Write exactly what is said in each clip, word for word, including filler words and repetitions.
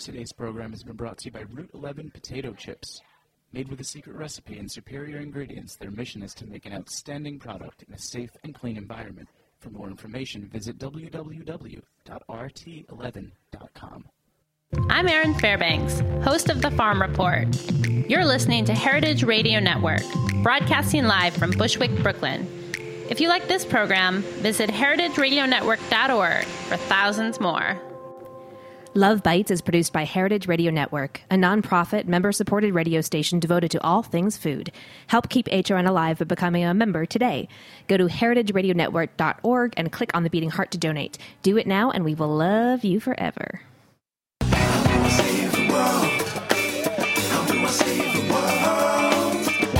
Today's program has been brought to you by Route eleven Potato Chips. Made with a secret recipe and superior ingredients, their mission is to make an outstanding product in a safe and clean environment. For more information, visit w w w dot r t eleven dot com. I'm Erin Fairbanks, host of The Farm Report. You're listening to Heritage Radio Network, broadcasting live from Bushwick, Brooklyn. If you like this program, visit heritage radio network dot org for thousands more. Love Bites is produced by Heritage Radio Network, a nonprofit, member-supported radio station devoted to all things food. Help keep H R N alive by becoming a member today. Go to heritage radio network dot org and click on the beating heart to donate. Do it now, and we will love you forever. Save the world. How do I save the world?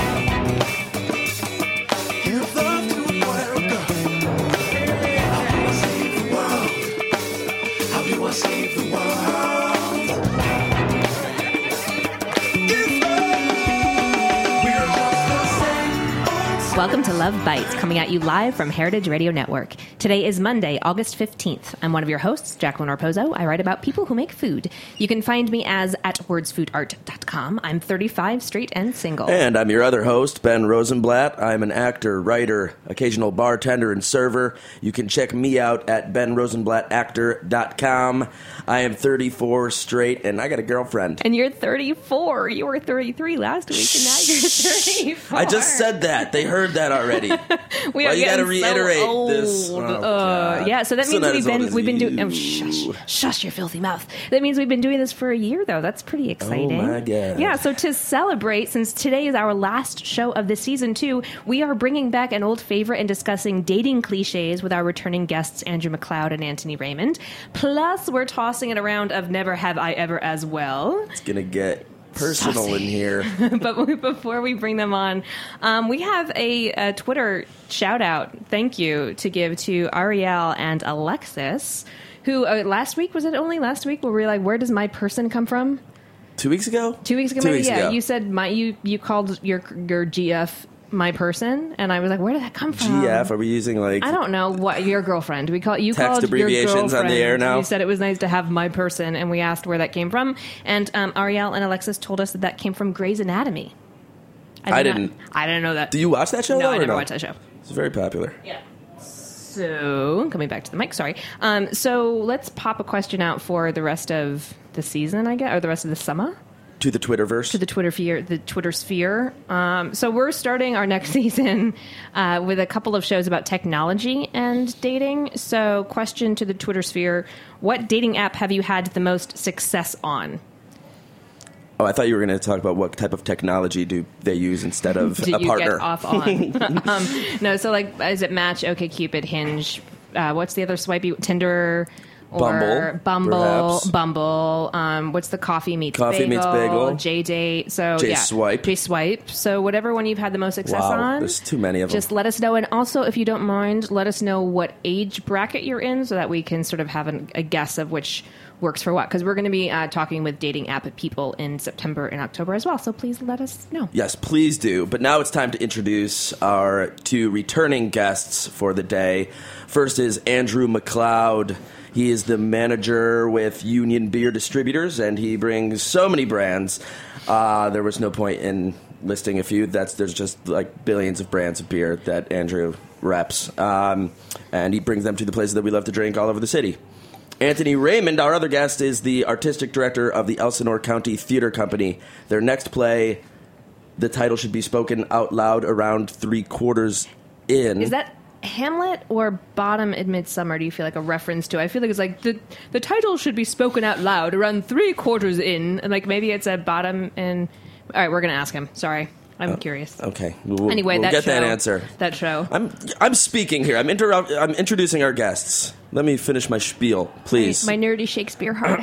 Give love to a boy or girl. How do I save the world? How do I save the world? Give love. We're just the same old same. Welcome to Love Bites, coming at you live from Heritage Radio Network. Today is Monday, August fifteenth. I'm one of your hosts, Jacqueline Orpozo. I write about people who make food. You can find me as at words food art dot com. I'm thirty-five, straight and single. And I'm your other host, Ben Rosenblatt. I'm an actor, writer, occasional bartender, and server. You can check me out at ben rosenblatt actor dot com. I am thirty-four, straight, and I got a girlfriend. And you're thirty-four. You were thirty-three last week, and now you're thirty-four. I just said that. They heard that already. We Why are you got to getting reiterate so old. this? Oh, Uh, God. yeah, so that Still means not we've as old been as we've been you. doing. Oh, shush, shush your filthy mouth. That means we've been doing this for a year, though. That's pretty exciting. Oh, my God. Yeah. So to celebrate, since today is our last show of the season two, we are bringing back an old favorite and discussing dating cliches with our returning guests Andrew McLeod and Anthony Raymond. Plus, we're tossing it around of Never Have I Ever as well. It's going to get personal in here. But before we bring them on, um, we have a, a Twitter shout out, thank you, to give to Ariel and Alexis, who uh, last week, was it only last week, where we were like, where does my person come from? Two weeks ago? Two weeks ago, Two maybe? weeks Yeah, ago. you said my you you called your your G F my person, and I was like, where did that come from? G F? Are we using like... I don't know what your girlfriend. We call you Text called abbreviations your on the girlfriend. air now? You said it was nice to have my person, and we asked where that came from. And um, Ariel and Alexis told us that that came from Grey's Anatomy. I did didn't- Not, I didn't know that. Do you watch that show? No, though, I or never no? watched that show. It's very popular. Yeah. So, coming back to the mic, sorry. Um, so, let's pop a question out for the rest of the season, I guess, or the rest of the summer. To the Twitterverse. To the Twitter sphere, the Twitter sphere. Um, so we're starting our next season uh, with a couple of shows about technology and dating. So, question to the Twitter sphere: what dating app have you had the most success on? Oh, I thought you were going to talk about what type of technology do they use instead of Did a you partner. get off on? um, no, so like, is it Match, OkCupid, Hinge? Uh, what's the other swipey? Tinder. Or Bumble, Bumble, perhaps. Bumble. Um, what's the Coffee Meets Coffee Bagel? Meets Bagel. J Date. So J yeah, Swipe. J Swipe. So whatever one you've had the most success Wow, on. there's too many of them. Just let us know, and also if you don't mind, let us know what age bracket you're in, so that we can sort of have an, a guess of which works for what. Because we're going to be uh, talking with dating app people in September and October as well. So please let us know. Yes, please do. But now it's time to introduce our two returning guests for the day. First is Andrew McLeod. He is the manager with Union Beer Distributors, and he brings so many brands. Uh, there was no point in listing a few. That's there's just like billions of brands of beer that Andrew reps, um, and he brings them to the places that we love to drink all over the city. Anthony Raymond, our other guest, is the artistic director of the Elsinore County Theater Company. Their next play, the title should be spoken out loud around three quarters in. Is that Hamlet or Bottom in Midsummer? Do you feel like a reference to? I feel like it's like the the title should be spoken out loud around three quarters in, and like maybe it's a Bottom in. All right, we're gonna ask him. Sorry, I'm Oh, curious. Okay, we'll, Anyway, we'll that get show, that answer. That show. I'm I'm speaking here. I'm interrupt. I'm introducing our guests. Let me finish my spiel, please. My, my nerdy Shakespeare heart.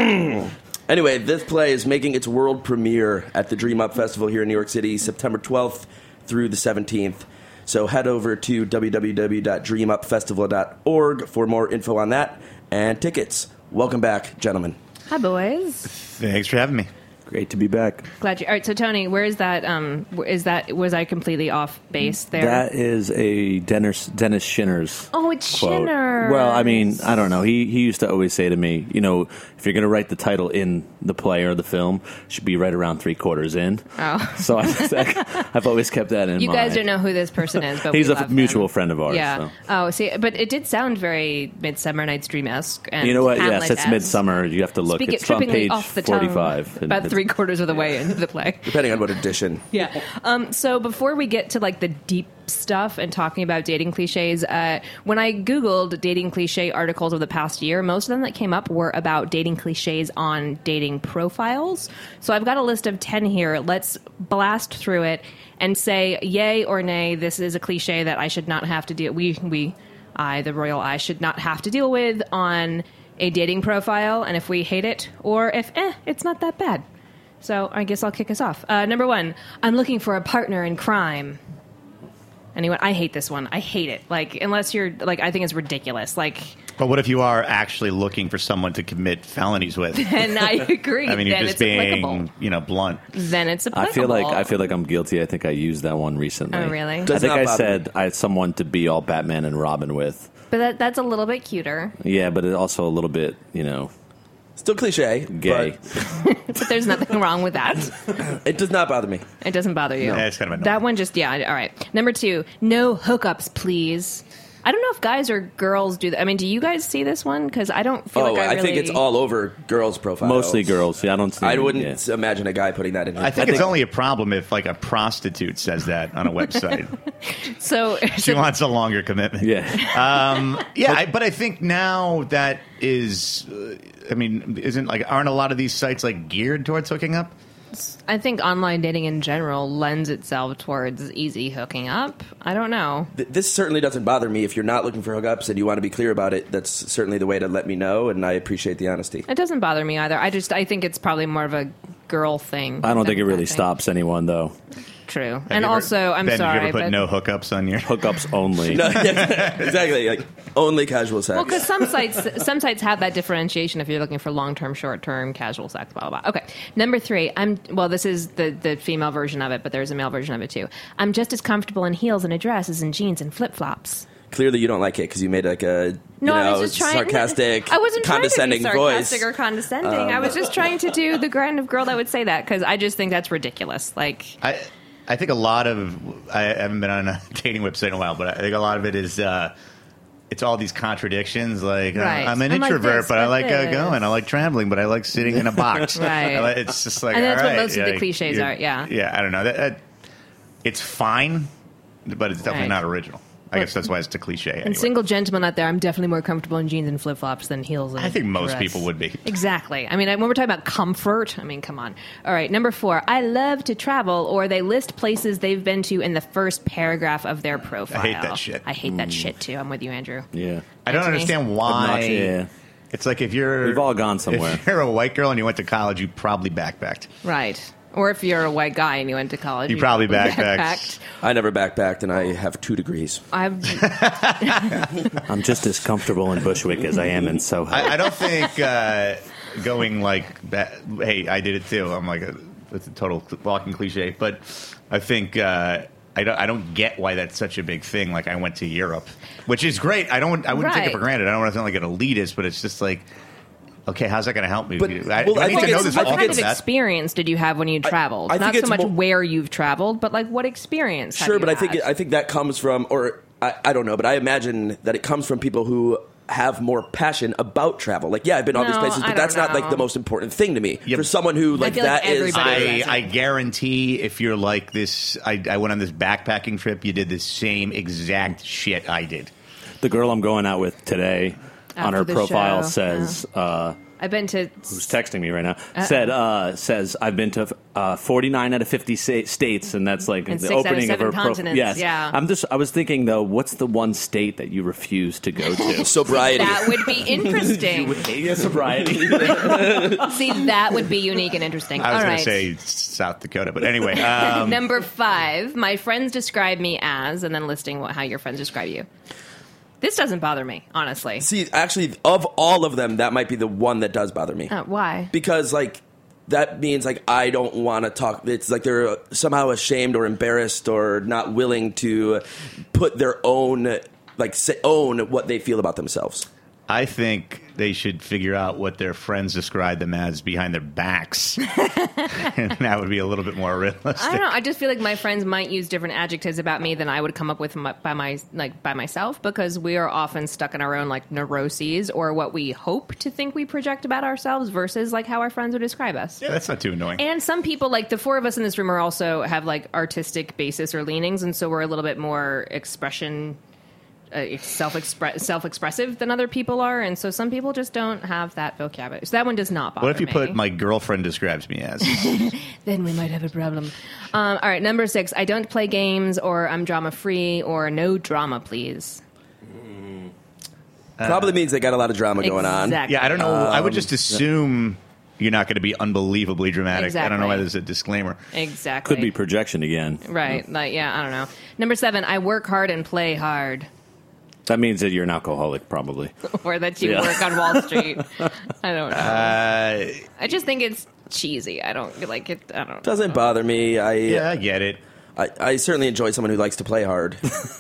Anyway, this play is making its world premiere at the Dream Up Festival here in New York City, September twelfth through the seventeenth. So head over to w w w dot dream up festival dot org for more info on that and tickets. Welcome back, gentlemen. Hi, boys. Thanks for having me. Great to be back. Glad you. All right, so Tony, where is that? Um, where is that? Was I completely off base there? That is a Dennis Dennis Shinner's. Oh, it's quote. Shinner. Well, I mean, I don't know. He he used to always say to me, you know, if you're going to write the title in the play or the film, it should be right around three quarters in. Oh, so I, I've always kept that in you mind. guys don't know who this person is, but he's we a love mutual him. friend of ours. Yeah. So. Oh, see, but it did sound very Midsummer Night's Dream-esque. And You know what? Yes, Hamlet-esque. it's Midsummer. You have to look. Speak it it's on trippingly page off the tongue, forty-five. about three quarters of the way into the play. Depending on what edition. Yeah. Um, so before we get to like the deep stuff and talking about dating cliches, uh, when I Googled dating cliche articles of the past year, most of them that came up were about dating cliches on dating profiles. So I've got a list of ten here. Let's blast through it and say yay or nay. This is a cliche that I should not have to deal. We we I the royal I should not have to deal with on a dating profile. And if we hate it, or if eh, it's not that bad. So I guess I'll kick us off. Uh, number one, I'm looking for a partner in crime. Anyone? I hate this one. I hate it. Like, unless you're, like, I think it's ridiculous. Like, But what if you are actually looking for someone to commit felonies with? and I agree. I mean, then you're it's just applicable. being, you know, blunt. Then it's applicable. I feel like I feel like I'm guilty. I think I used that one recently. Oh, really? I Does think not I bother said me. I had someone to be all Batman and Robin with. But that, that's a little bit cuter. Yeah, but it also a little bit, you know, Still cliche. gay. But there's nothing wrong with that. but It does not bother me. It doesn't bother you. Yeah, it's kind of annoying. That one just, yeah, all right. Number two, no hookups, please. I don't know if guys or girls do that. I mean, do you guys see this one? Because I don't feel Oh, like I I, really... think it's all over girls' profiles. Mostly girls. Yeah, I don't see. I wouldn't yeah. imagine a guy putting that in. His I think it's only a problem if, like, a prostitute says that on a website. So, She wants a longer commitment. Yeah. Um, yeah, I, but I think now that is, uh, I mean, isn't like, aren't a lot of these sites like geared towards hooking up? I think online dating in general lends itself towards easy hooking up. I don't know. Th- This certainly doesn't bother me. If you're not looking for hookups and you want to be clear about it, that's certainly the way to let me know, and I appreciate the honesty. It doesn't bother me either. I just I think it's probably more of a girl thing. I don't than think it a really guy thing. stops anyone though. True. Have And you ever- also, I'm Ben, sorry, did you ever put but no hookups on your? Hookups only. No, yeah, exactly. Like only casual sex. well, because some sites some sites have that differentiation if you're looking for long term, short term, casual sex, blah blah blah. Okay, number three. I'm well. This is the the female version of it, but there's a male version of it too. I'm just as comfortable in heels and a dress as in jeans and flip flops. Clearly, you don't like it because you made like a you No, know, I was just trying. sarcastic, I wasn't condescending trying to be sarcastic voice. Um, or condescending. I was just trying to do the kind of girl that would say that because I just think that's ridiculous. Like, I, I think a lot of, I haven't been on a dating website in a while, but I think a lot of it is, uh, it's all these contradictions. Like, uh, Right. I'm an I'm like introvert, this, but I like like uh, this. going. I like traveling, but I like sitting in a box. Right. I like- It's just like, And that's all what right, most of the like, cliches you- are, yeah. Yeah, I don't know. That, that, it's fine, but it's definitely Right. not original. I guess that's why it's a cliche. and Anyway. single gentlemen out there, I'm definitely more comfortable in jeans and flip flops than heels. And I think most dress. people would be. Exactly. I mean, when we're talking about comfort, I mean, come on. All right, number four. I love to travel, or they list places they've been to in the first paragraph of their profile. I hate that shit. I hate that shit too. I'm with you, Andrew. Yeah. I don't Anthony? understand why. Obnoxious, yeah. It's like if you're We've all gone somewhere. If you're a white girl and you went to college, you probably backpacked. Right. Or if you're a white guy and you went to college, You probably backpacked. backpacked. I never backpacked, and I have two degrees. I've I'm just as comfortable in Bushwick as I am in Soho. I, I don't think uh, going like, ba- hey, I did it too. I'm like, a, it's a total walking cliche, but I think uh, I don't. I don't get why that's such a big thing. Like, I went to Europe, which is great. I don't. I wouldn't take it for Right. granted. I don't want to sound like an elitist, but it's just like, okay, how's that going to help me? But- I, well, do I I need think to know it's- this I what all think kind this of stuff? experience did you have when you traveled? I Not think so it's much mo- where you've traveled, but like what experience have Sure, you but I think had? it, I think that comes from, or I, I don't know, but I imagine that it comes from people who have more passion about travel. Like, yeah, I've been all these No, places, I but that's don't not like know. the most important thing to me. Yeah. For someone who like feel like that is, everybody I, does. I guarantee if you're like this, I, I went on this backpacking trip, you did the same exact shit I did. The girl I'm going out with today on After her the profile show, says, uh, I've been to who's texting me right now, said uh, says I've been to uh, forty-nine out of fifty sa- states, and that's like And the six out of opening seven her profile. continents, Yes, yeah. I'm just. I was thinking though, what's the one state that you refuse to go to? sobriety. that would be interesting. hate sobriety. See, that would be unique and interesting. I was All going right. to say South Dakota, but anyway. Um, Number five, my friends describe me as, and then listing what, how your friends describe you. This doesn't bother me, honestly. See, actually, of all of them, that might be the one that does bother me. Uh, why? Because, like, that means like I don't want to talk. It's like they're somehow ashamed or embarrassed or not willing to put their own like say, own what they feel about themselves. I think they should figure out what their friends describe them as behind their backs. And that would be a little bit more realistic. I don't know. I just feel like my friends might use different adjectives about me than I would come up with my, by my like by myself, because we are often stuck in our own like neuroses or what we hope to think we project about ourselves versus like how our friends would describe us. Yeah, that's not too annoying. And some people, like the four of us in this room, are also have like artistic basis or leanings, and so we're a little bit more expression. Uh, self-expre- self-expressive than other people are, and so some people just don't have that vocabulary. So that one does not bother me. What if you me. put my girlfriend describes me as? Then we might have a problem. Um, all right, number six. I don't play games, or I'm drama-free, or no drama, please. Probably means they got a lot of drama going on. Exactly. Yeah, I don't know. I would just assume you're not going to be unbelievably dramatic. I don't know why Exactly. there's a disclaimer. Exactly. Could be projection again. Right. Like, yeah, I don't know. Number seven. I work hard and play hard. That means that you're an alcoholic, probably. Or that you Yeah. work on Wall Street. I don't know. Uh, I just think it's cheesy. I don't like it. I don't. Doesn't bother me. I yeah, I get it. I, I certainly enjoy someone who likes to play hard,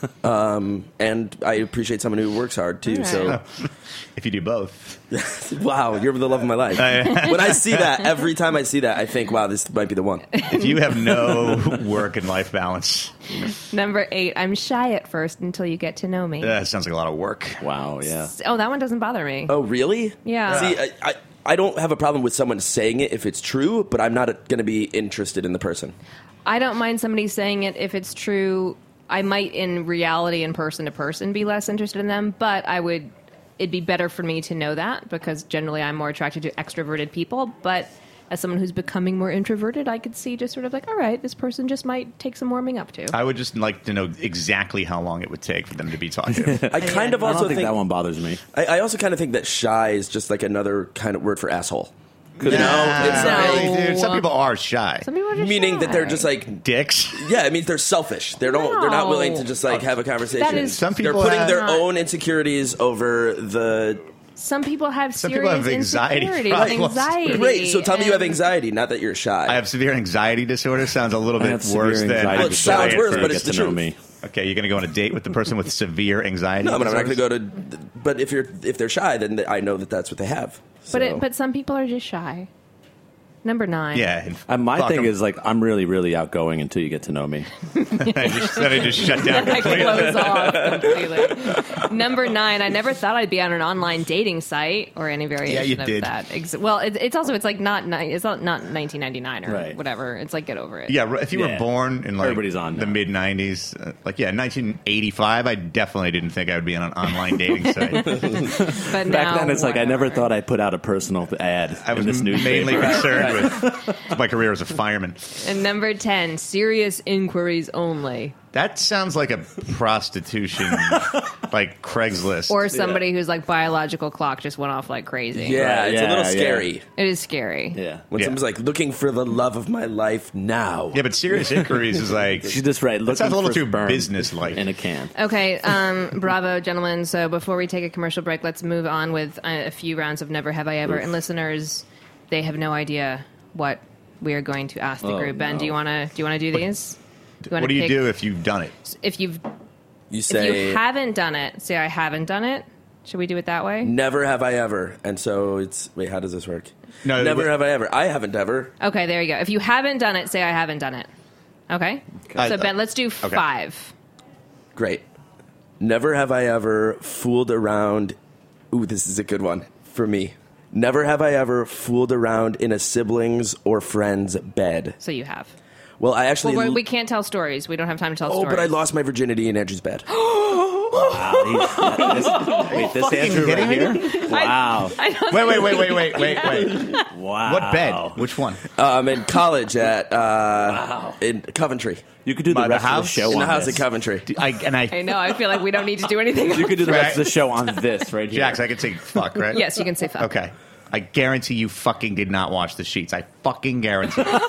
um, and I appreciate someone who works hard too. So, If you do both. wow, you're the love of my life. When I see that, every time I see that, I think, wow, this might be the one. If you have no work and life balance, Number eight. I'm shy at first until you get to know me. that sounds like a lot of work. Wow, yeah. Oh, that one doesn't bother me. Oh, really? Yeah. See, I, I, I don't have a problem with someone saying it if it's true, but I'm not going to be interested in the person. I don't mind somebody saying it if it's true. I might, in reality and person to person, be less interested in them, but I would. It'd be better for me to know that, because generally I'm more attracted to extroverted people. But as someone who's becoming more introverted, I could see just sort of like, all right, this person just might take some warming up to. I would just like to know exactly how long it would take for them to be talkative. I kind of I also don't think, think that one bothers me. I, I also kind of think that shy is just like another kind of word for asshole. No, it's not really, No. dude. Some people are shy. Some people are just meaning that they're shy. just like Dicks. yeah, it means they're selfish. They don't. They're not willing to No. just like have a conversation. That is- Some people they're putting have- their Not- own insecurities over the. Some people have Some serious people have anxiety insecurities, problems. anxiety. Great. So tell me you have and- anxiety, not that you're shy. I have severe anxiety disorder. Sounds a little I bit have worse severe than. anxiety Well, it disorder sounds worse, after but you it's get the to know truth. me. Okay, you're going to go on a date with the person with severe anxiety. no, but I'm not going disorders? to go to. But if you're if they're shy, then I know that that's what they have. But So- it, but some people are just shy. Number nine. Yeah. and Uh, my fuck thing 'em. is, like, I'm really, really outgoing until you get to know me. I just, then I just shut down I completely. close off completely. Number nine. I never thought I'd be on an online dating site or any variation Yeah, you of did. that. Ex- well, it, it's also it's like not ni- it's not, not nineteen ninety-nine or Right. whatever. It's like get over it. Yeah, if you Yeah. were born in like Everybody's on the now. mid nineties, uh, like yeah, nineteen eighty-five, I definitely didn't think I would be on an online dating site. But Back now, then, it's like I never whatever. thought I'd put out a personal ad I was in this newspaper. mainly concerned with my career as a fireman. And number ten. Serious inquiries only. That sounds like a prostitution, like Craigslist. Or somebody whose like biological clock just went off like crazy. yeah, Right, it's a yeah, little yeah. scary It is scary. Yeah. when Yeah. someone's like looking for the love of my life now. yeah, but serious inquiries is like She's just right. That sounds a looking little for too sperm business-like. in a can. Okay, um, bravo, gentlemen. So before we take a commercial break, let's move on with a, a few rounds of Never Have I Ever. And listeners, they have no idea what we are going to ask the Oh, group. Ben, no. do you want to do you want to do these? Do you wanna What do you pick- do if you've done it? if you've You if say you haven't done it? Say I haven't done it. Should we do it that way? never have I ever, and so it's wait. How does this work? No, never wait. have I ever. I haven't ever. Okay, there you go. If you haven't done it, say I haven't done it. Okay. I- So Ben, let's do okay. five. Great. Never have I ever fooled around. Ooh, this is a good one for me. Never have I ever fooled around in a sibling's or friend's bed. So you have. Well, I actually. Well, we we can't tell stories. We don't have time to tell oh, stories. but I lost my virginity in Andrew's bed. Wow. He's, this, wait, this Andrew right here? Wow. I don't Wait, wait, wait, wait, wait, wait, wait. Wow. What bed? Which one? um, in college at uh, in Coventry, You could do the By the rest of house? the show in the on house this. in Coventry. I, and I, I know. I feel like we don't need to do anything. You could do the Right. rest of the show on this right here. Jax, I could say fuck, right? Yes, you can say fuck. Okay. I guarantee you fucking did not watch the sheets. I fucking guarantee you.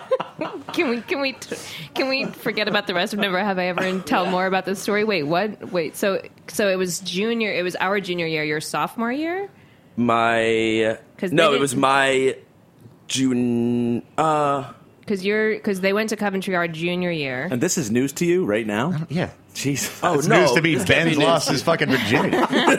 Can we can we can we forget about the rest of Never Have I Ever and tell more about this story? Wait, what? Wait, so so it was junior. It was our junior year. Your sophomore year. My 'Cause no, they it was didn't- my June. Uh, Because you're because they went to Coventry our junior year. And this is news to you right now? Yeah. Jesus. oh It's no! news to me. This can't Ben's be lost news. his fucking virginity.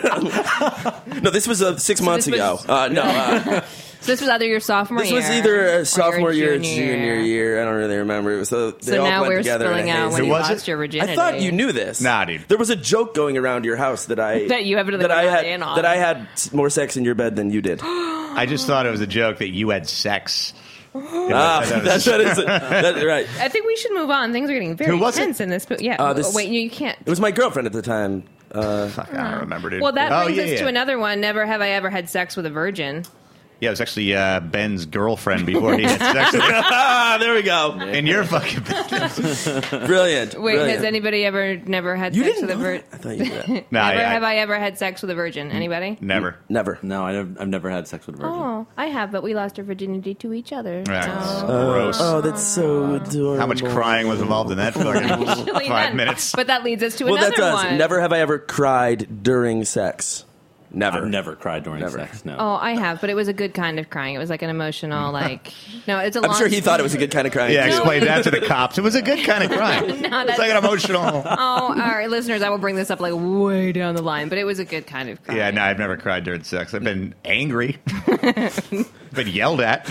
No, this was uh, six months this ago. was- Uh, no, uh, So this was either your sophomore this year. was either or a your sophomore year or junior junior year. I don't really remember. It was uh, they So all now went we're together in a spilling out haze. when Who you was lost it? your virginity. I thought you knew this. Nah, dude. There was a joke going around your house that I That you evidently that were I not had in on. that I had s- more sex in your bed than you did. I just thought it was a joke that you had sex. ah, that's that is that, right. I think we should move on. Things are getting very Who was it? tense in this. But yeah, Uh, this- wait, you, you can't. It was my girlfriend at the time. Uh, Fuck, I don't remember, dude. Well, that oh, brings yeah, us yeah. to another one. Never have I ever had sex with a virgin. Yeah, it was actually uh, Ben's girlfriend before he had sex with her. ah, there we go. And you're fucking business. Brilliant. Wait, brilliant. has anybody ever never had You sex didn't with a know virgin? that? I thought you did. Nah, Never yeah, have I ever had sex with a virgin. Anybody? Never. Never. No, I nev- I've never had sex with a virgin. Oh, I have, but we lost our virginity to each other. Right. So- Gross. Oh, that's so adorable. How much crying was involved in that fucking Really five none. minutes? But that leads us to Well, another that does. one. Never have I ever cried during sex. Never. I've never cried during Never. sex, no. Oh, I have, but it was a good kind of crying. It was like an emotional, like no, it's a. I'm long sure he thought it was a good kind of crying. Yeah, too. explain that to the cops. It was a good kind of crying. No, It's that's- like an emotional. Oh, all right, listeners, I will bring this up like way down the line, but it was a good kind of crying. Yeah, no, I've never cried during sex. I've been angry, been yelled at.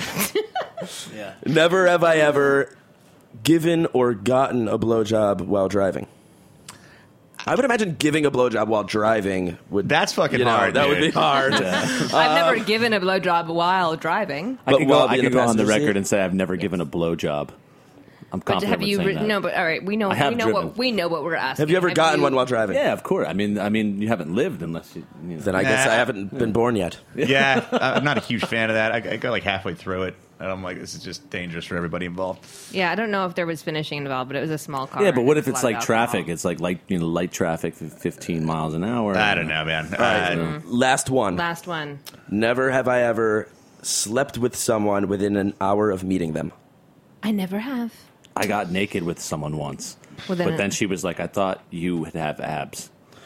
Never have I ever given or gotten a blowjob while driving. I would imagine giving a blowjob while driving would. That's fucking you know, hard. That dude. would be hard. I've never given a blowjob while driving. I But could will go, it be I in could the go on the passenger record seat? and say I've never given a blowjob. I'm But confident have with you? saying Re- that. no, but all right, we know. I have we know what driven. we know what we're asking. Have you ever gotten you- one while driving? Yeah, of course. I mean, I mean, you haven't lived unless you. you know. Then I guess Nah. I haven't been born yet. Yeah, I'm not a huge fan of that. I, I got like halfway through it, and I'm like, this is just dangerous for everybody involved. Yeah, I don't know if there was finishing involved, but it was a small car. Yeah, but what if There was it's a lot like of traffic? alcohol. It's like light, you know, light traffic, fifteen miles an hour. I don't know, man. All right, Uh, last one. Last one. Never have I ever slept with someone within an hour of meeting them. I never have. I got naked with someone once, Well, then- but then she was like, "I thought you would have abs."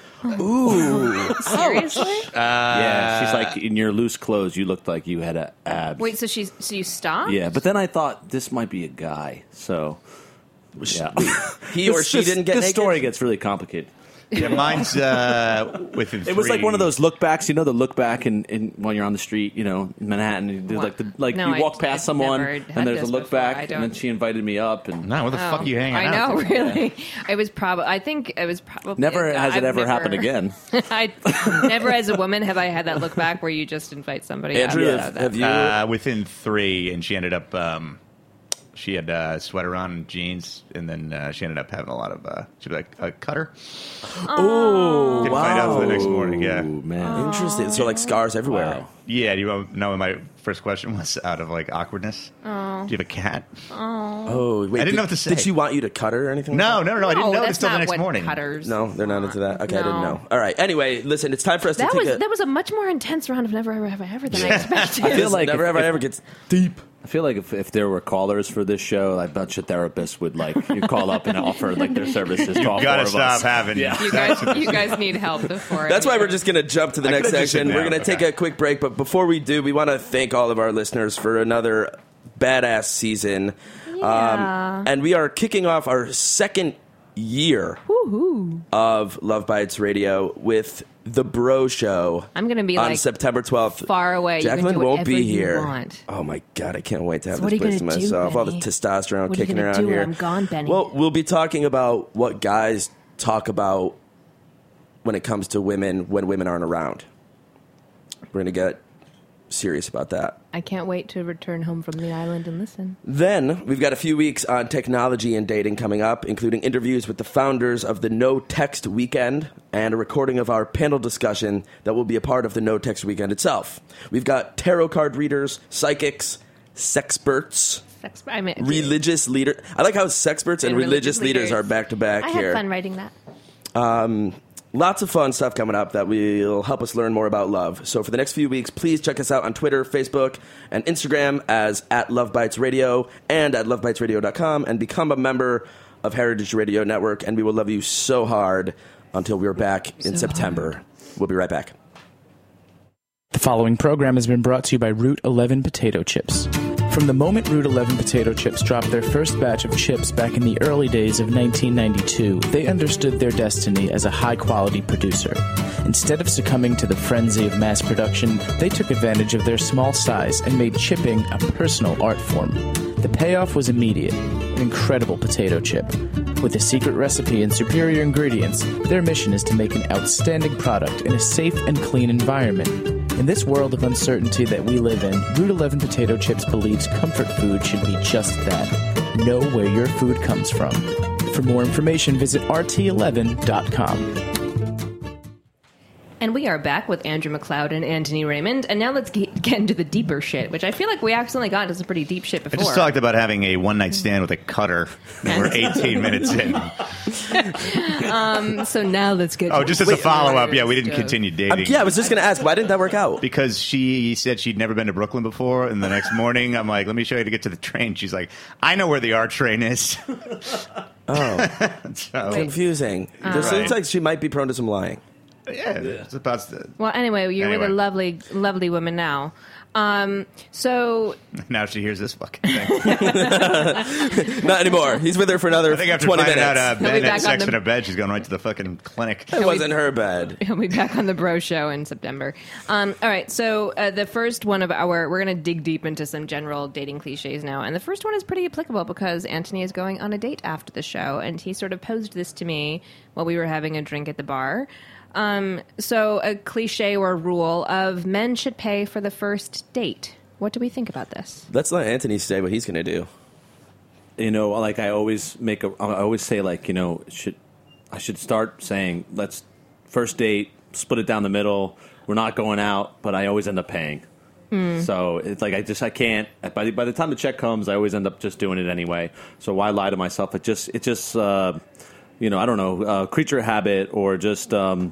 Seriously? yeah, she's like, in your loose clothes, you looked like you had a abs. Wait, so she's so you stopped? Yeah, but then I thought this might be a guy, so yeah. He or This- she this- didn't get This naked? story gets really complicated. yeah, mine's uh, within. It was like three- one of those look backs, you know, the look back in, in when you're on the street, you know, in Manhattan. You do What? like the like No, you walk I- past I've someone, never had and there's a this look before. back, I and don't- then she invited me up, and No, where the fuck are you hanging I out? know, really. It was probably. I think it was probably. never a guy. has it I've ever never- happened again. I never, as a woman, have I had that look back where you just invite somebody. Andrew, out. have, have you? Uh, within three, and she ended up. Um, she had a sweater on and jeans, and then uh, she ended up having a lot of. Uh, she was like a cutter. oh, Didn't find out wow. till the next morning. Yeah, Ooh, man. Interesting. So like scars everywhere. Wow. yeah. Do you want to know what my first question was? Out of like awkwardness. Oh. Do you have a cat? Oh, wait. I didn't did, know what to say. Did she want you to cut her or anything? No, like no, no, no. I didn't No, know this that's till the not next what morning. Cutters. that? No, they're not into that. Okay, I didn't No. know. All right. Anyway, listen. It's time for us That to was take a. that was a much more intense round of never ever have I ever than I expected. I feel like never if- ever if- ever gets deep. I feel like if, if there were callers for this show, I bet your therapist would like you call up and offer like their services to all You gotta four of stop us. having. Yeah. you guys, you guys need help before. That's I why hear- we're just going to jump to the I next could've just section. said We're no. going to take Okay. a quick break, but before we do, we want to thank all of our listeners for another badass season. Yeah. Um, and we are kicking off our second year of Love Bites Radio with The Bro Show. I'm gonna be, on like, September twelfth. far away. You can Jacqueline do won't whatever be you here. want. Oh my god, I can't wait to have So what this are you place to gonna do, myself. All the Benny? testosterone What are you kicking gonna around do when here. I'm gone, Benny? Well, we'll be talking about what guys talk about when it comes to women when women aren't around. We're gonna get serious about that. I can't wait to return home from the island and listen. Then we've got a few weeks on technology and dating coming up, including interviews with the founders of the No Text Weekend and a recording of our panel discussion that will be a part of the No Text Weekend itself. We've got tarot card readers, psychics, sexperts, Sex, I mean, religious leaders. I like how sexperts and, And religious, religious leaders leaders. are back to back I here. had fun writing that. Lots of fun stuff coming up that will help us learn more about love. So for the next few weeks, please check us out on Twitter, Facebook, and Instagram as at Love Bites Radio and at love bites radio dot com and become a member of Heritage Radio Network. And we will love you so hard until we're back in So September. We'll be right back. The following program has been brought to you by Route eleven Potato Chips. From the moment Route eleven Potato Chips dropped their first batch of chips back in the early days of nineteen ninety-two, they understood their destiny as a high-quality producer. Instead of succumbing to the frenzy of mass production, they took advantage of their small size and made chipping a personal art form. The payoff was immediate, an incredible potato chip. With a secret recipe and superior ingredients, their mission is to make an outstanding product in a safe and clean environment. In this world of uncertainty that we live in, Route eleven Potato Chips believes comfort food should be just that. Know where your food comes from. For more information, visit R T eleven dot com. And we are back with Andrew McLeod and Anthony Raymond. And now let's get, get into the deeper shit, which I feel like we accidentally got into some pretty deep shit I before. just talked about having a one-night stand with a cutter, and we're eighteen minutes in. um, so now let's get Oh, just as Wait, a follow-up, where yeah, we this didn't goes. continue Um, dating. yeah, I was just going to ask, why didn't that work out? Because she said she'd never been to Brooklyn before, and the next morning, I'm like, let me show you to get to the train. She's like, I know where the R train is. Oh, so, confusing. Uh. There seems Right. like she might be prone to some lying. yeah, it's about the, Well, anyway, you're Anyway. with a lovely, lovely woman now. Um, so now she hears this fucking thing. Not anymore. He's with her for another I think after twenty finding minutes. out uh, He'll be Ben back had on sex the- in her bed, she's going right to the fucking clinic. it wasn't her bed. he'll be back on the Bro Show in September. Um, all right, so uh, the first one of our, we're going to dig deep into some general dating cliches now. And the first one is pretty applicable because Anthony is going on a date after the show. And he sort of posed this to me while we were having a drink at the bar. Um, so a cliche or rule of men should pay for the first date. What do we think about this? Let's let Anthony say what he's going to do. You know, like I always make a, I always say, like, you know, should I should start saying, let's first date, split it down the middle. We're not going out, but I always end up paying. So it's like I just I can't. By the, by the time the check comes, I always end up just doing it anyway. So why lie to myself? It just it just uh, you know, I don't know, uh, creature habit or just um,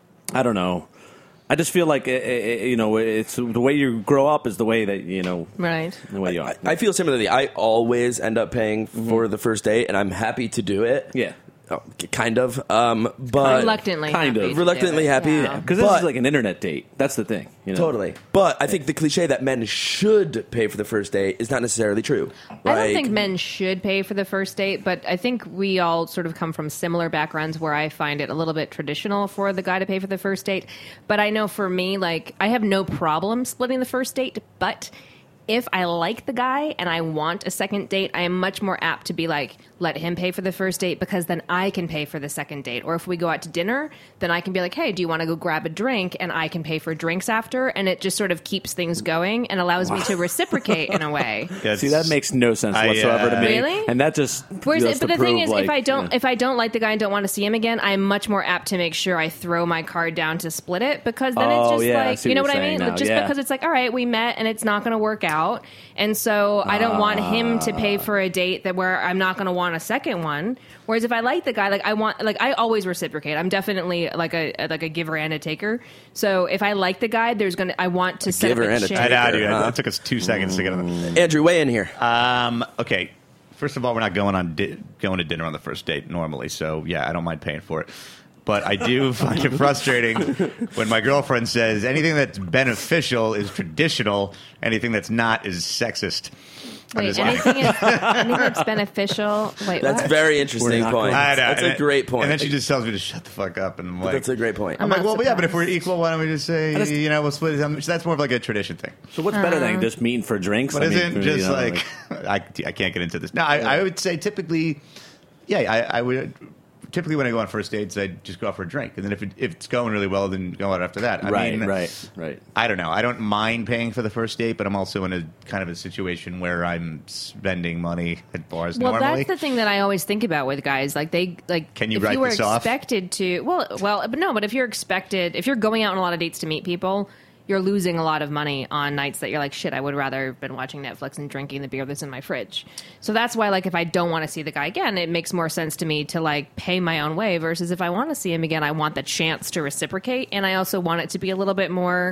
I don't know. I just feel like, it, it, you know, it's the way you grow up is the way that, you know, Right. the way you are. I, I feel similarly. I always end up paying for the first date, and I'm happy to do it. Yeah. Oh, kind of. Um, but Reluctantly kind happy of. to do Reluctantly it. happy. Yeah. Because this But- is like an internet date. That's the thing. You know? Totally. But I think the cliche that men should pay for the first date is not necessarily true. I don't Like, think men should pay for the first date, but I think we all sort of come from similar backgrounds where I find it a little bit traditional for the guy to pay for the first date. But I know for me, like, I have no problem splitting the first date, but if I like the guy and I want a second date, I am much more apt to be like, let him pay for the first date because then I can pay for the second date. Or if we go out to dinner, then I can be like, hey, do you want to go grab a drink? And I can pay for drinks after. And it just sort of keeps things going and allows me to reciprocate in a way. Yeah, See, that makes no sense I, whatsoever to uh, me. Really? And that just Whereas, goes but to the thing prove, is, like, if I don't, you know. if I don't like the guy and don't want to see him again, I'm much more apt to make sure I throw my card down to split it because then Oh, it's just yeah, I like, see you know what what I you're mean? saying now, Just yeah. because it's like, all right, we met and it's not going to work out, and so I don't want him to pay for a date that where I'm not going to want a second one. Whereas if I like the guy, like I want, like I always reciprocate. I'm definitely like a like a giver and a taker. So if I like the guy, there's gonna I want to set giver up a and a chain. I know, dude. Huh? That took us two seconds to get on the. Andrew, weigh in here. Um, okay. First of all, we're not going on di- going to dinner on the first date normally, so yeah, I don't mind paying for it. But I do find it frustrating when my girlfriend says anything that's beneficial is traditional, anything that's not is sexist. I'm Wait, just like- anything, is, anything that's beneficial. Wait, That's what? a very interesting We're not point. going- I know, That's and a then- great point. And then she just tells me to shut the fuck up, and I'm like, That's a great point. I'm, I'm like, not well, yeah, but if we're surprised. equal, why don't we just say, just- you know, we'll split it? Um, That's more of like a tradition thing. So what's better Uh-huh. than just meeting for drinks? But I mean, isn't you just know, like, I, I can't get into this. No, I, I would say typically, yeah, I, I would. Typically, when I go on first dates, I just go out for a drink, and then if it, if it's going really well, then go out after that. I right, mean, right, right. I don't know. I don't mind paying for the first date, but I'm also in a kind of a situation where I'm spending money at bars Well, normally. that's the thing that I always think about with guys. Like they like. Can you if write you were this off? expected to? Well, well, but no. But if you're expected, if you're going out on a lot of dates to meet people, you're losing a lot of money on nights that you're like, shit, I would rather have been watching Netflix and drinking the beer that's in my fridge. So that's why, like, if I don't want to see the guy again, it makes more sense to me to like pay my own way. Versus if I want to see him again, I want the chance to reciprocate, and I also want it to be a little bit more.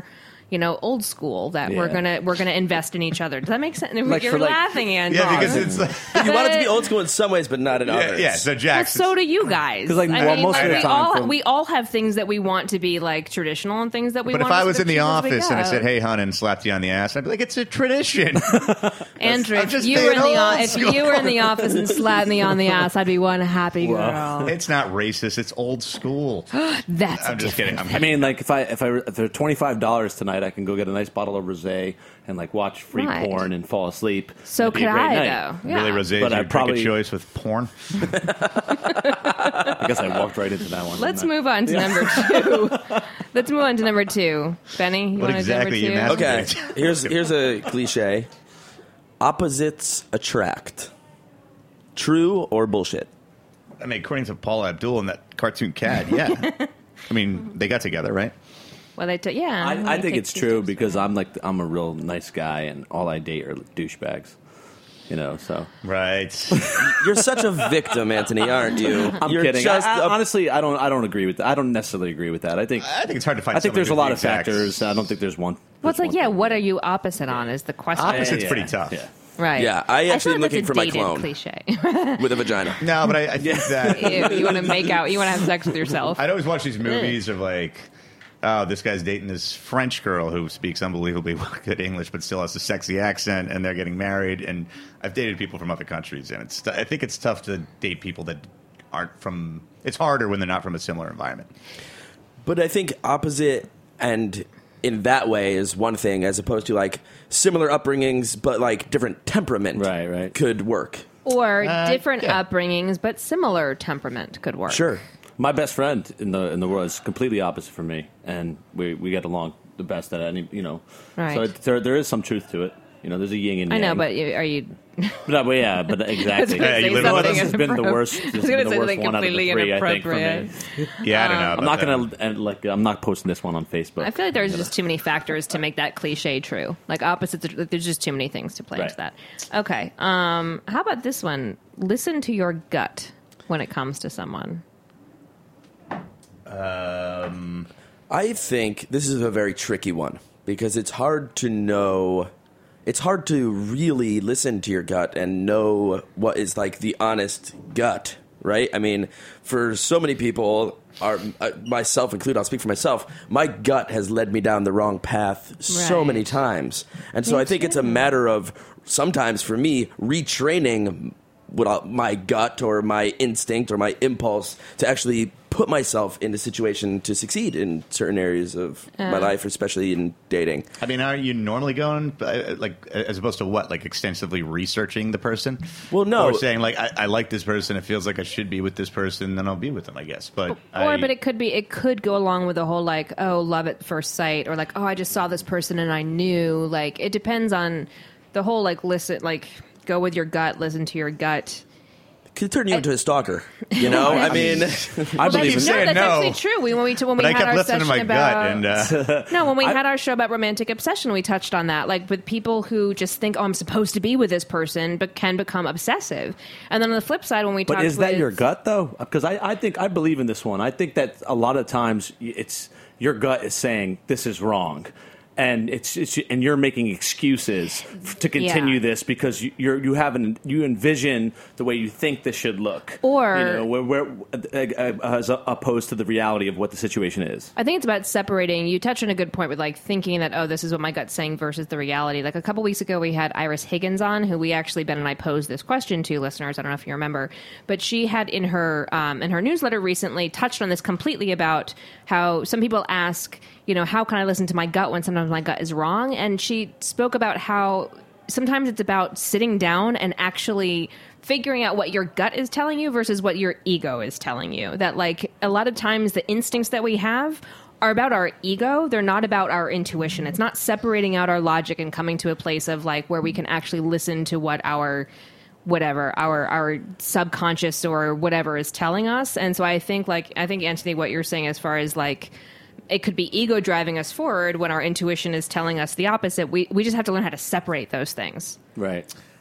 you know, old school that we're Yeah. gonna we're gonna invest in each other. Does that make sense? Like You're for, like- laughing, Andrew. Yeah, because it's like, You want it to be old school in some ways, but not in yeah, others. yeah. So Well, Jax, so do you guys. 'Cause, like, I well, mean, most like, of the we time all from- we all have things that we want to be like traditional and things that we. but if want I to was in the choose as we office and I go. said, "Hey, hon," and slapped you on the ass, I'd be like, "It's a tradition." Andrew, I'm if just you were in being the old o- if school. you were in the office and slapped me on the ass, I'd be one happy girl. It's not racist. It's old school. That's I'm just kidding. I'm I mean, like if I if I if they're twenty five dollars tonight, I can go get a nice bottle of rosé and like watch free Right. porn and fall asleep. so It'd be could a great I night. though. Yeah. Really, Rosé, But is I your probably- pick of choice with porn. I guess I walked right into that one. Let's didn't I? move on to number two. Let's move on to number two. Benny, you What want exactly to you do number two? masturbate? Okay, here's here's a cliche. Opposites attract. True or bullshit? I mean, according to Paula Abdul and that cartoon cat, yeah. I mean, they got together, right? Well, they t- yeah. I, I they think take it's two true steps because back. I'm like I'm a real nice guy and all I date are douchebags. You know, so Right. You're such a victim, Anthony, aren't you? I'm You're kidding. Just I, I- a- honestly, I don't I don't agree with that. I don't necessarily agree with that. I think I think it's hard to find. I think someone there's a who's lot the of exact- factors. I don't think there's one. Well, it's there's like, one yeah, thing. what are you opposite on is the question. Opposite's Yeah, pretty yeah, tough. Yeah. Right. Yeah, I feel actually am like looking that's for a my dated clone. cliche. with a vagina. No, but I, I think that you you want to make out, you want to have sex with yourself. I'd always watch these movies of like, oh, this guy's dating this French girl who speaks unbelievably well, good English, but still has a sexy accent, and they're getting married. And I've dated people from other countries, and it's I think it's tough to date people that aren't from. It's harder when they're not from a similar environment. But I think opposite and in that way is one thing, as opposed to like similar upbringings, but like different temperament. Right, right. Could work. Or Uh, different yeah. upbringings, but similar temperament could work. Sure. My best friend in the in the world is completely opposite from me, and we we get along the best at any you know. Right. So it, there there is some truth to it. You know, there's a yin and I yang. know, but you- are you? No, but yeah, but exactly. gonna say You know what, something this has been the inappropriate. worst. This I was has gonna been the say worst something one out of the completely three, I think, for me. inappropriate. Yeah, I don't know. I'm about not that. gonna and like I'm not posting this one on Facebook. I feel like there's just too many factors to make that cliche true. Like opposites, like, there's just too many things to play into Right. that. Okay, um, how about this one? Listen to your gut when it comes to someone. I think this is a very tricky one because it's hard to know. It's hard to really listen to your gut and know what is like the honest gut, right? I mean, for so many people, are, uh, myself included, I'll speak for myself, my gut has led me down the wrong path so Right. many times. And so Me I think it's a too. matter of sometimes for me retraining what I, my gut or my instinct or my impulse to actually put myself in a situation to succeed in certain areas of my Uh. life, especially in dating. I mean, are you normally going uh, like as opposed to what, like extensively researching the person? Well, no. or saying like I, I like this person. It feels like I should be with this person, then I'll be with them. I guess, but Or, I, but it could be, it could go along with the whole like, oh, love at first sight, or like, oh, I just saw this person and I knew. Like, it depends on the whole like, listen, like, go with your gut, listen to your gut. Could turn you into a stalker, you know? I mean, I Well, believe that's, in no, saying that's no. actually true. We when we when but we I had kept our listening session to my about gut, and uh, no, when we had our show about romantic obsession, we touched on that. Like with people who just think, oh, I'm supposed to be with this person, but can become obsessive. And then on the flip side, when we But talked is that with, your gut though? Because I, I think I believe in this one. I think that a lot of times it's your gut is saying this is wrong, and it's, it's and you're making excuses f- to continue Yeah. this because you, you're you have an you envision the way you think this should look, Or- you know, where, where uh, uh, as opposed to the reality of what the situation is. I think it's about separating. You touched on a good point with like thinking that, oh, this is what my gut's saying versus the reality. Like a couple weeks ago, we had Iris Higgins on, who we actually, Ben and I posed this question to listeners. I don't know if you remember, but she had in her um, in her newsletter recently touched on this completely about how some people ask, you know, how can I listen to my gut when sometimes my gut is wrong? And she spoke about how sometimes it's about sitting down and actually figuring out what your gut is telling you versus what your ego is telling you. That like a lot of times the instincts that we have are about our ego. They're not about our intuition. It's not separating out our logic and coming to a place of like where we can actually listen to what our whatever our our subconscious or whatever is telling us. And so I think like I think Anthony, what you're saying as far as like it could be ego driving us forward when our intuition is telling us the opposite. We we just have to learn how to separate those things. Right.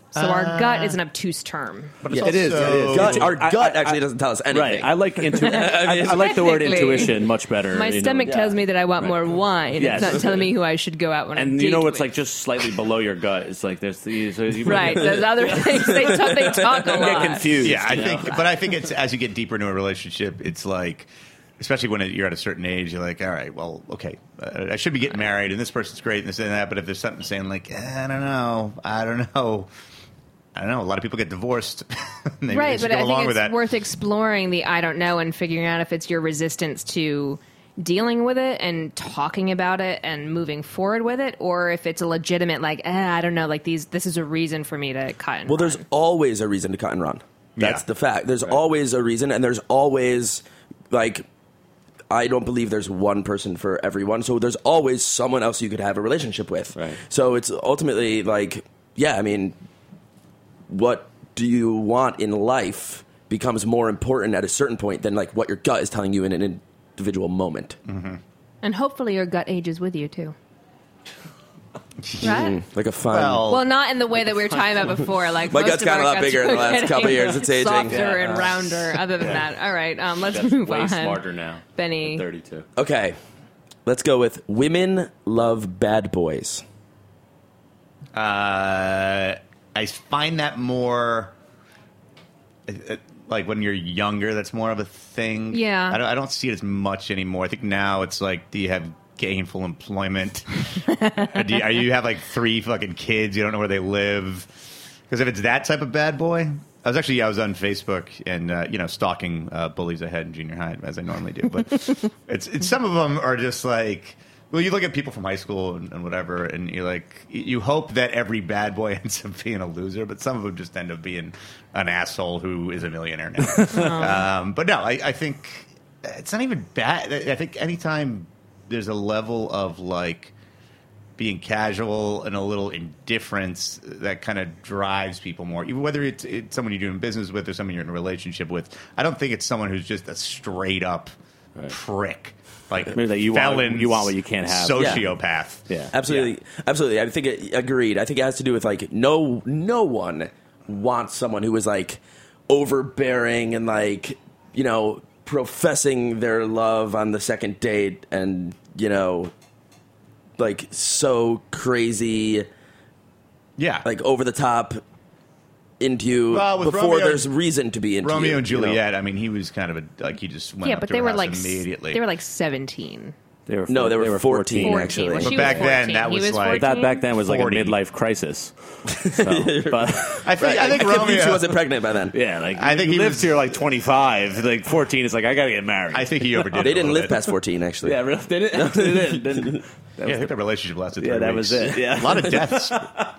So our gut is an obtuse term. But it's Yeah. It is. also- It is. Gut, our I- gut I- actually I- doesn't tell us anything. Right. I like intu- I, I like the word Technically. intuition much better. My you know. stomach tells me that I want Right. more wine. Yes. It's not telling me who I should go out on a And date you know what's with. like just slightly below your gut? It's like there's these. So you Right, there's other things they talk, they talk a You lot. get confused. Yeah, I you know? think, but I think it's as you get deeper into a relationship, it's like, especially when you're at a certain age, you're like, all right, well, okay, uh, I should be getting married, and this person's great, and this and that. But if there's something saying like, eh, I don't know, I don't know, I don't know. A lot of people get divorced. And they, Right, they should but go I along think with it's that. worth exploring the I don't know and figuring out if it's your resistance to dealing with it and talking about it and moving forward with it, or if it's a legitimate like, eh, I don't know, like these. This is a reason for me to cut. And Well, there's run. always a reason to cut and run. That's Yeah. the fact. There's always a reason, and there's always, like, I don't believe there's one person for everyone. So there's always someone else you could have a relationship with. Right. So it's ultimately like, yeah, I mean, what do you want in life becomes more important at a certain point than, like, what your gut is telling you in an individual moment. And hopefully your gut ages with you too. Right? Like a fun... Well, Well, not in the way that we were talking about before. Like My most gut's of gotten our a lot guts bigger in the are last getting couple years. It's aging. softer Yeah. and rounder. Other than that, all right. Um, let's That's move way on. smarter now. Benny. At thirty-two. Okay, let's go with women love bad boys. Uh, I find that more uh, uh, like when you're younger. That's more of a thing. Yeah. I don't, I don't see it as much anymore. I think now it's like, do you have gainful employment? Or do you, are you have like three fucking kids? You don't know where they live. Because if it's that type of bad boy, I was actually I was on Facebook and uh, you know stalking uh, bullies I had in junior high as I normally do. But it's, it's some of them are just like. Well, you look at people from high school and, and whatever, and you're like, you hope that every bad boy ends up being a loser, but some of them just end up being an asshole who is a millionaire now. um, but no, I, I think it's not even bad. I think anytime there's a level of like being casual and a little indifference that kind of drives people more, even whether it's, it's someone you're doing business with or someone you're in a relationship with. I don't think it's someone who's just a straight up prick. Like Maybe that you want- felon, you want what you can't have. sociopath. Yeah. Absolutely, absolutely. I think it, agreed. I think it has to do with like no, no one wants someone who is like overbearing and like you know professing their love on the second date and you know like so crazy, Yeah, like over the top into you Well, with before Romeo- there's reason to be into Romeo you, and you know? Juliet. I mean, he was kind of a like he just went Yeah, up but to they her were house like immediately. they were like seventeen. They were No, they were they were fourteen, fourteen. actually. Well, But she back was then, fourteen. that He was was like- fourteen? That back then was like forty. a midlife crisis. So, but I think Right, I think I, I can't believe Romeo. she wasn't pregnant by then. yeah, like I think you he lived was- till you're like twenty-five. Like fourteen is like I gotta get married. I think he overdid. They it a didn't little live bit. past fourteen, actually. yeah, really, they didn't. They didn't. didn't. That Yeah, I was- think that relationship lasted. Yeah, three that weeks. was it, yeah. a lot of deaths.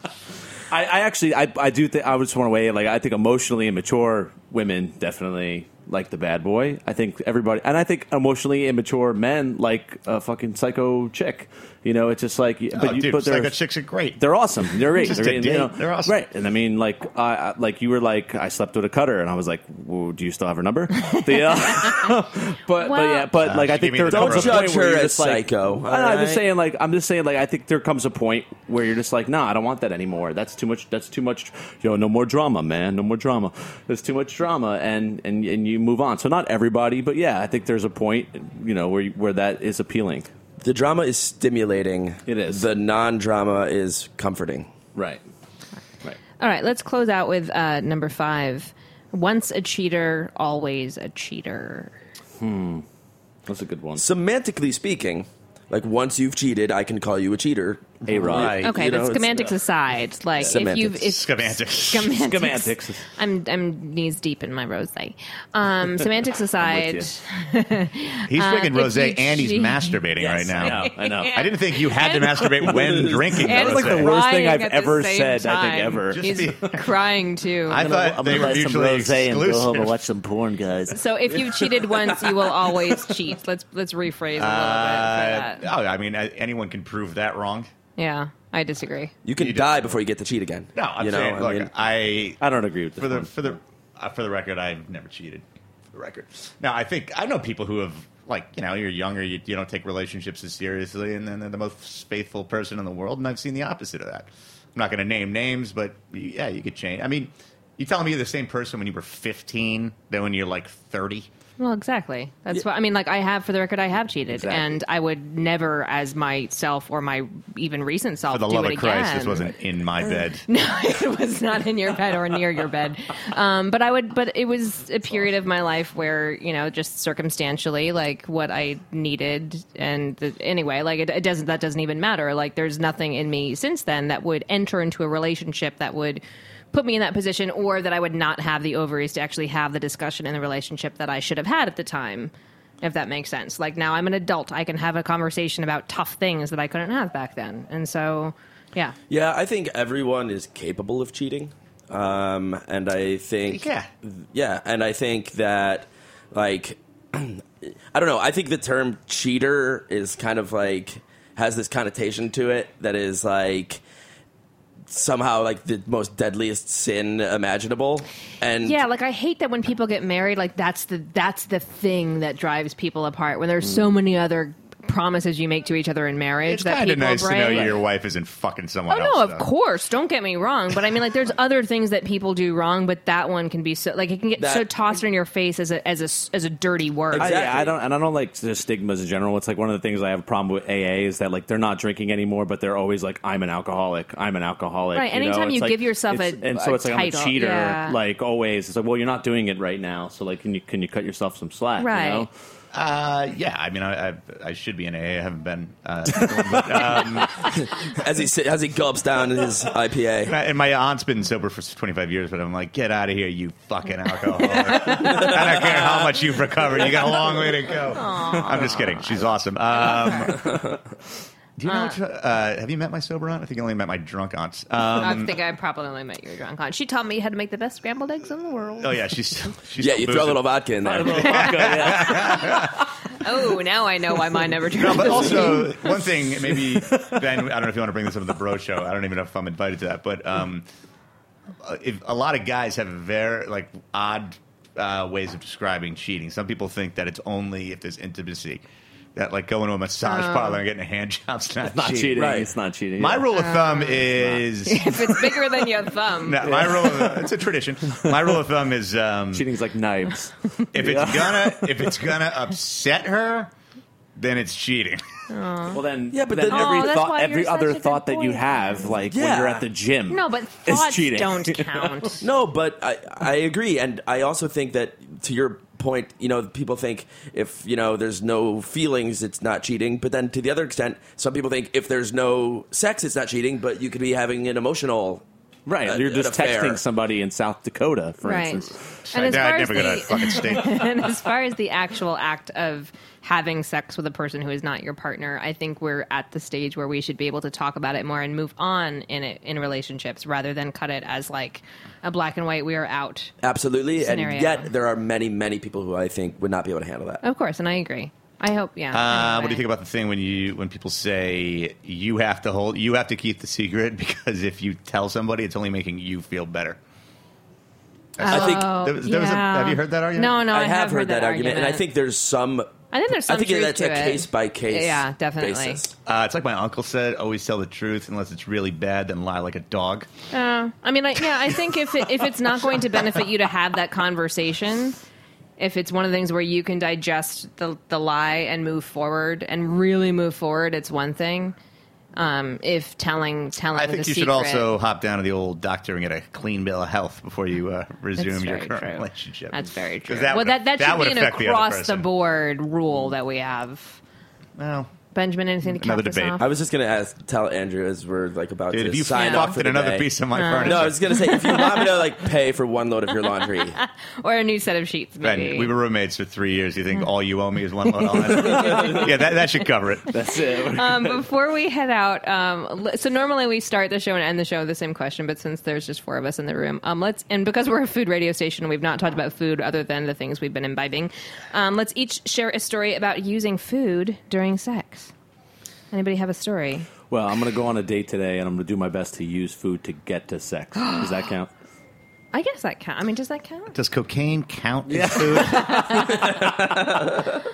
I, I actually, I, I do think I would just want to weigh. Like, I think emotionally immature women definitely like the bad boy. I think everybody, and I think emotionally immature men like a fucking psycho chick. You know, it's just like, Oh, but you, dude, but they're psycho chicks are great. They're awesome. They're great. Just they're, a great, you know, date. They're awesome. Right. And I mean, like, I, I, like you were like, I slept with a cutter, and I was like, well, do you still have her number? The, uh, but but Well- yeah, but Uh, like, she I gave think me there the comes number. a point Don't where judge you're her just as like, psycho, I don't know, I'm alright? just saying, like, I'm just saying, like, I think there comes a point where you're just like, nah, I don't want that anymore. That's too much. That's too much. Yo, no more drama, man. No more drama. There's too much drama, and and and you move on. So not everybody, but yeah, I think there's a point, you know, where where that is appealing. The drama is stimulating. It is. The non-drama is comforting. Right. Right. All right, let's close out with uh, number five. Once a cheater, always a cheater. That's a good one. Semantically speaking, like once you've cheated, I can call you a cheater. A-Rod. Right. Okay, You know, but it's- semantics aside, like if you've if Semantics. semantics, Semantics. I'm I'm knees deep in my rosé. Um, semantics aside, He's drinking if rosé you and he's cheat- masturbating right now. I know. I know. I didn't think you had to masturbate when drinking And rosé. it's like the worst thing crying I've at the ever same said, I think, time. ever. Just He's be- crying too. I thought they were mutually exclusive. some porn, guys. So if you've cheated once, you will always cheat. Let's let's rephrase a little Uh, bit for that. oh, I mean, uh, anyone can prove that wrong. Yeah, I disagree. You can You die just- before you get to cheat again. No, I'm you know? saying, I look, mean, I I don't agree with this for the one. for the uh, for the record, I've never cheated. For the record, now I think I know people who have like you know you're younger, you, you don't take relationships as seriously, and then they're the most faithful person in the world, and I've seen the opposite of that. not going to name names, but yeah, you could change. I mean, you telling me you're the same person when you were fifteen than when you're like thirty? Well, exactly. That's what I mean. Like, I have, for the record, I have cheated, Exactly. and I would never, as myself or my even recent self, For the do love it of Christ, again. this wasn't in my bed. No, it was not in your bed or near your bed. Um, but I would. But it was a period of my life where, you know, just circumstantially, like what I needed, and the, anyway, like it, it doesn't. That doesn't even matter. Like, there's nothing in me since then that would enter into a relationship that would put me in that position, or that I would not have the ovaries to actually have the discussion in the relationship that I should have had at the time, if that makes sense. Like, now I'm an adult. I can have a conversation about tough things that I couldn't have back then. And so, yeah. Yeah, I think everyone is capable of cheating. Um, and I think... Yeah. Yeah, and I think that, like... I don't know. I think the term cheater is kind of like... has this connotation to it that is like... somehow like the most deadliest sin imaginable. And Yeah, like I hate that when people get married, like that's the that's the thing that drives people apart. When there's so many other promises you make to each other in marriage It's that kind of people nice break. to know your wife isn't fucking someone Oh else. no, of though. course. Don't get me wrong, but I mean, like, there's other things that people do wrong, but that one can be so like it can get That- so tossed in your face as a as a as a dirty word. Exactly. I, yeah, I don't, and I don't like the stigmas in general. It's like one of the things I have a problem with A A is that like they're not drinking anymore, but they're always like, I'm an alcoholic. I'm an alcoholic. Right, You know? anytime It's you like- give yourself it's- a- and so a it's like title, I'm a cheater. yeah. Like always, it's like, well, you're not doing it right now, so like, can you can you cut yourself some slack? Right. You know? Uh, yeah, I mean, I, I I should be in A A. I haven't been. Uh, but, um, as he si- as he gulps down his I P A. and my aunt's been sober for twenty-five years, but I'm like, get out of here, you fucking alcoholic. I don't care how much you've recovered. You got a long way to go. I'm just kidding. She's awesome. Um, do you know? Which, uh, have you met my sober aunt? I think you only met my drunk aunts. Um, I think I probably only met your drunk aunt. She taught me how to make the best scrambled eggs in the world. oh yeah, she's she's Yeah, still you throw a boozing. little vodka in there. Oh, now I know why mine never turned No, but out. also one thing, maybe Ben, I don't know if you want to bring this up at the Bro Show. I don't even know if I'm invited to that, but um, if a lot of guys have very like odd uh, ways of describing cheating. Some people think that it's only if there's intimacy. That like going to a massage parlor and getting a hand job's not, Not cheating. cheating. Right. It's not cheating. My yeah. rule of thumb is If it's bigger than your thumb. no, my rule. Of, it's a tradition. My rule of thumb is um, Cheating's like knives. if it's gonna if it's gonna upset her, then it's cheating. Well, then, Yeah, but then then- every Oh, that's thought, why every you're such other a good thought that you boy. have, like when Yeah. you're at the gym, No, but is thoughts cheating. don't count. No, but I, I agree, and I also think that to your point, you know, people think if you know there's no feelings, it's not cheating. But then to the other extent, some people think if there's no sex, it's not cheating. But you could be having an emotional, Right, uh, you're an just affair. texting somebody in South Dakota, for Right. instance. And as I'd far as never go to that the- fucking state. And as far as the actual act of having sex with a person who is not your partner, I think we're at the stage where we should be able to talk about it more and move on in it in relationships rather than cut it as like a black and white, we are out. Absolutely, Scenario. and yet there are many, many people who I think would not be able to handle that. Of course, and I agree. I hope, yeah. Uh, what do Anyway. you think about the thing when you when people say you have to hold you have to keep the secret because if you tell somebody, it's only making you feel better? I think Oh, There was- there was a- yeah. have you heard that argument? No, no, I, I have heard that argument, and I think there's some. I think there's some I think truth that's to a it. case by case. Yeah, definitely. basis. Uh, it's like my uncle said: always tell the truth unless it's really bad, then lie like a dog. Uh, I mean, I, yeah, I think if it, if it's not going to benefit you to have that conversation, if it's one of the things where you can digest the the lie and move forward and really move forward, it's one thing. Um, if telling telling I think the you should secret, also hop down to the old doctor and get a clean bill of health before you uh, resume That's your very current true. relationship. That's very 'Cause true. That well, would, that that, should would be an affect the other across the person. board rule that we have. Well, Benjamin, anything to cap Another this debate. off? I was just going to ask, tell Andrew as we're like about dude, to if you sign fucked off for in the another day. piece of my Uh. furniture, No, I was going to say if you want me to like pay for one load of your laundry, Or a new set of sheets, maybe. Ben, we were roommates for three years. You think all you owe me is one load on it? Yeah, that, that should cover it. That's it. Um, before we head out, um, l- so normally we start the show and end the show with the same question, but since there's just four of us in the room, um, let's and because we're a food radio station, we've not talked about food other than the things we've been imbibing. Um, let's each share a story about using food during sex. Anybody have a story? Well, I'm going to go on a date today, and I'm going to do my best to use food to get to sex. Does that count? I guess that count. I mean, does that count? Does cocaine count as food? I,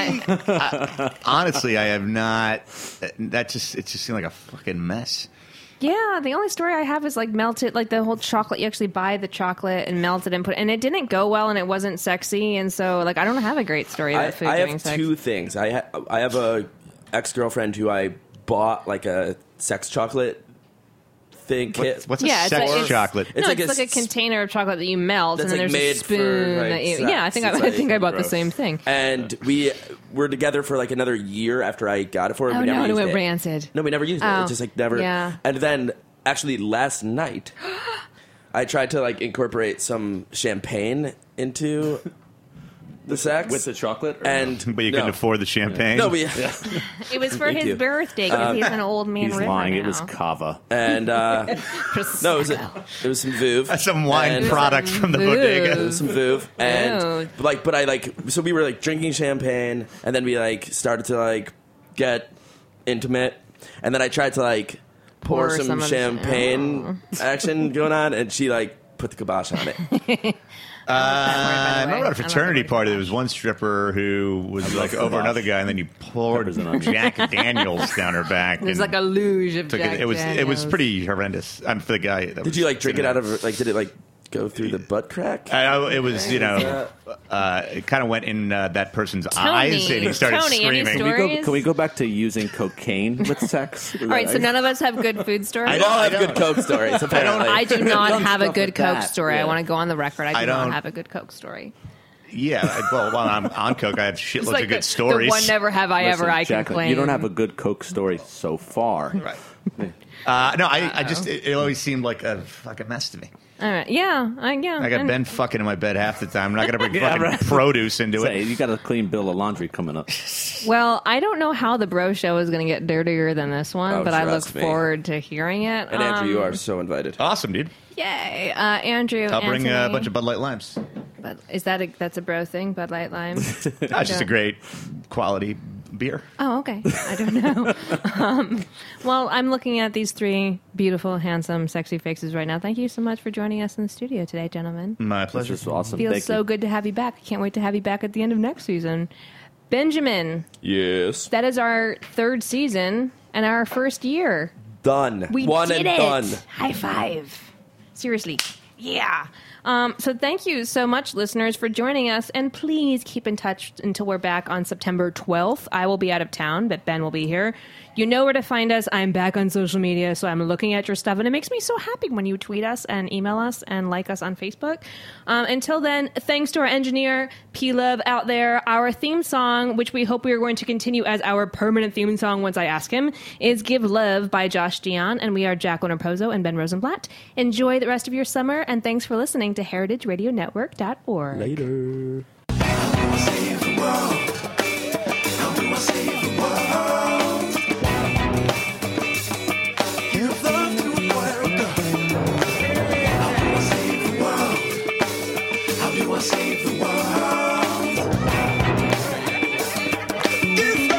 I, Honestly, I have not. That just it just seemed like a fucking mess. Yeah, the only story I have is like melted, like the whole chocolate. You actually buy the chocolate and melt it and put, and it didn't go well, and it wasn't sexy, and so like I don't have a great story about I, food I during have sex. two things. I ha- I have a ex girlfriend who I bought like a sex chocolate thing kit. What's, what's Yeah, a it's sex like- it's- chocolate? No, It's it's, like like, a a s- container of chocolate that you melt, and That's, then like, there's a made for, spoon. like, that you, sex. yeah, I think I, It's, I like, think I bought the gross. same thing. And we were together for like another year after I got it for her. Oh we never no, it used went it. rancid. No, we never used it. Oh, It just like never. yeah. And then actually last night, I tried to like incorporate some champagne into the sex With the chocolate? Or and But you no. couldn't afford the champagne. No, we It was for Thank his you. birthday because he's an old man. He's river lying. Now. It was kava. and uh, no, it was a, it was some Vouv. That's some wine And- product from the Ooh. It bodega. was some Vouv, and Ew. but, like, but I like, so we were like drinking champagne, and then we like started to like get intimate, and then I tried to like pour, Pour some, some of the- champagne action going on, and she like put the kibosh on it. Uh, I remember at a I love fraternity the way party, there was one stripper who was like over another guy, and then you poured Peppers and onions. Jack Daniels down her back. There's and like a luge of took Jack it, it was it was Daniels. pretty horrendous. I'm for the guy. That Did was you like drink sitting it out there. of like? Did it like go through the butt crack? I know it was, you know, uh, it kind of went in uh, that person's eyes, and he started Tony, any screaming. Can we, go, Stories? can we go back to using cocaine with sex? All right, so none of us have good food stories. We all I have don't- good Coke stories. Apparently, I do not Dumb have a stuff good like Coke that. story. I Yeah. want to go on the record. I do I not don't- have a good Coke story. Yeah, I- well, while I'm on coke, I have shitloads It's like of good the, stories. the one never have I Listen, ever I can Jacqueline, claim. you don't have a good Coke story so far. Right. Uh, no, I, I just it, it always seemed like a fucking mess to me. All right. Yeah, I, yeah. I got and- Ben fucking in my bed half the time. I'm not gonna bring Yeah, fucking right. produce into Say, it. you got a clean bill of laundry coming up. Well, I don't know how the bro show is going to get dirtier than this one, Oh, but I look trust me. forward to hearing it. and Andrew, you Um, are so invited. Awesome, dude. Yay, uh, Andrew. I'll bring uh, a Anthony. bunch of Bud Light Limes. But is that a, that's a bro thing? Bud Light Lime. That's just a great quality beer. Oh, okay. I don't know. um, well, I'm looking at these three beautiful, handsome, sexy faces right now. Thank you so much for joining us in the studio today, gentlemen. My This pleasure. is awesome. Feels Thank so you. good to have you back. I can't wait to have you back at the end of next season. Benjamin, Yes, that is our third season and our first year. done. We One did and it. done. High five. Seriously. Yeah. Um, so thank you so much, listeners, for joining us. And please keep in touch until we're back on September twelfth. I will be out of town, but Ben will be here. You know where to find us. I'm back on social media, so I'm looking at your stuff. And it makes me so happy when you tweet us and email us and like us on Facebook. Um, until then, thanks to our engineer, P-Love, out there. Our theme song, which we hope we are going to continue as our permanent theme song once I ask him, is Give Love by Josh Dion. And we are Jacqueline Raposo and Ben Rosenblatt. Enjoy the rest of your summer, and thanks for listening to heritage radio network dot org. Later. Save the world. How do I save the world? Give love to America. How do I save the world? How do I save the world? Give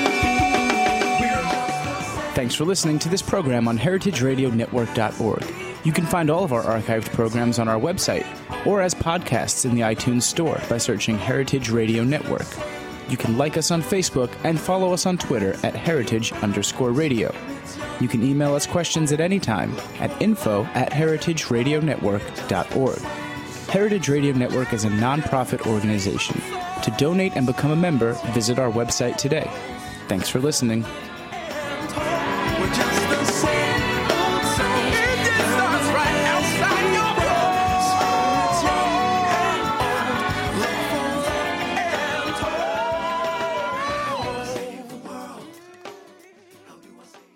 love. Thanks for listening to this program on heritage radio network dot org. You can find all of our archived programs on our website or as podcasts in the iTunes Store by searching Heritage Radio Network. You can like us on Facebook and follow us on Twitter at heritage underscore radio. You can email us questions at any time at info at heritage radio network dot org. Heritage Radio Network is a nonprofit organization. To donate and become a member, visit our website today. Thanks for listening. We're just the same.